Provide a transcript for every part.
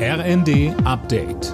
RND Update.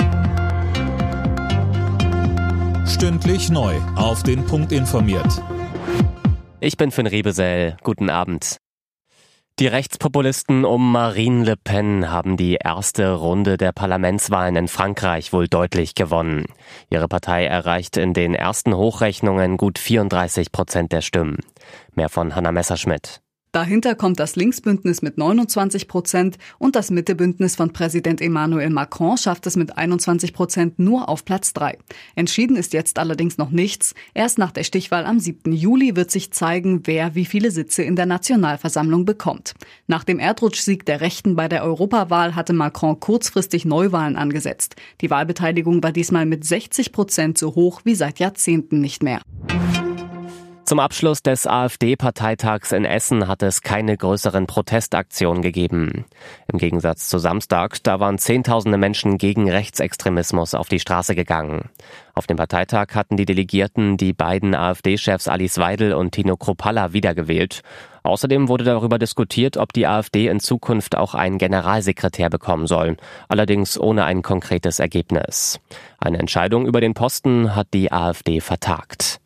Stündlich neu auf den Punkt informiert. Ich bin Finn Rebesell. Guten Abend. Die Rechtspopulisten um Marine Le Pen haben die erste Runde der Parlamentswahlen in Frankreich wohl deutlich gewonnen. Ihre Partei erreicht in den ersten Hochrechnungen gut 34% der Stimmen. Mehr von Hannah Messerschmidt. Dahinter kommt das Linksbündnis mit 29% und das Mittebündnis von Präsident Emmanuel Macron schafft es mit 21% nur auf Platz 3. Entschieden ist jetzt allerdings noch nichts. Erst nach der Stichwahl am 7. Juli wird sich zeigen, wer wie viele Sitze in der Nationalversammlung bekommt. Nach dem Erdrutschsieg der Rechten bei der Europawahl hatte Macron kurzfristig Neuwahlen angesetzt. Die Wahlbeteiligung war diesmal mit 60% so hoch wie seit Jahrzehnten nicht mehr. Zum Abschluss des AfD-Parteitags in Essen hat es keine größeren Protestaktionen gegeben. Im Gegensatz zu Samstag, da waren Zehntausende Menschen gegen Rechtsextremismus auf die Straße gegangen. Auf dem Parteitag hatten die Delegierten die beiden AfD-Chefs Alice Weidel und Tino Kruppalla wiedergewählt. Außerdem wurde darüber diskutiert, ob die AfD in Zukunft auch einen Generalsekretär bekommen soll, allerdings ohne ein konkretes Ergebnis. Eine Entscheidung über den Posten hat die AfD vertagt.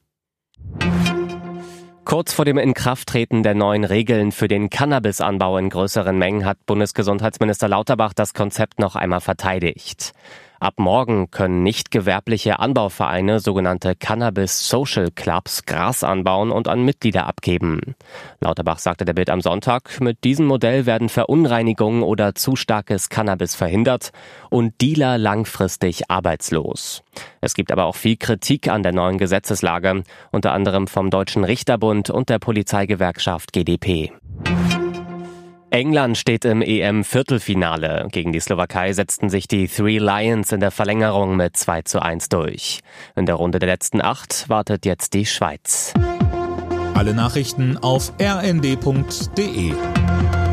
Kurz vor dem Inkrafttreten der neuen Regeln für den Cannabisanbau in größeren Mengen hat Bundesgesundheitsminister Lauterbach das Konzept noch einmal verteidigt. Ab morgen können nicht gewerbliche Anbauvereine, sogenannte Cannabis Social Clubs, Gras anbauen und an Mitglieder abgeben. Lauterbach sagte der Bild am Sonntag, mit diesem Modell werden Verunreinigungen oder zu starkes Cannabis verhindert und Dealer langfristig arbeitslos. Es gibt aber auch viel Kritik an der neuen Gesetzeslage, unter anderem vom Deutschen Richterbund und der Polizeigewerkschaft GdP. England steht im EM-Viertelfinale. Gegen die Slowakei setzten sich die Three Lions in der Verlängerung mit 2:1 durch. In der Runde der letzten 8 wartet jetzt die Schweiz. Alle Nachrichten auf rnd.de.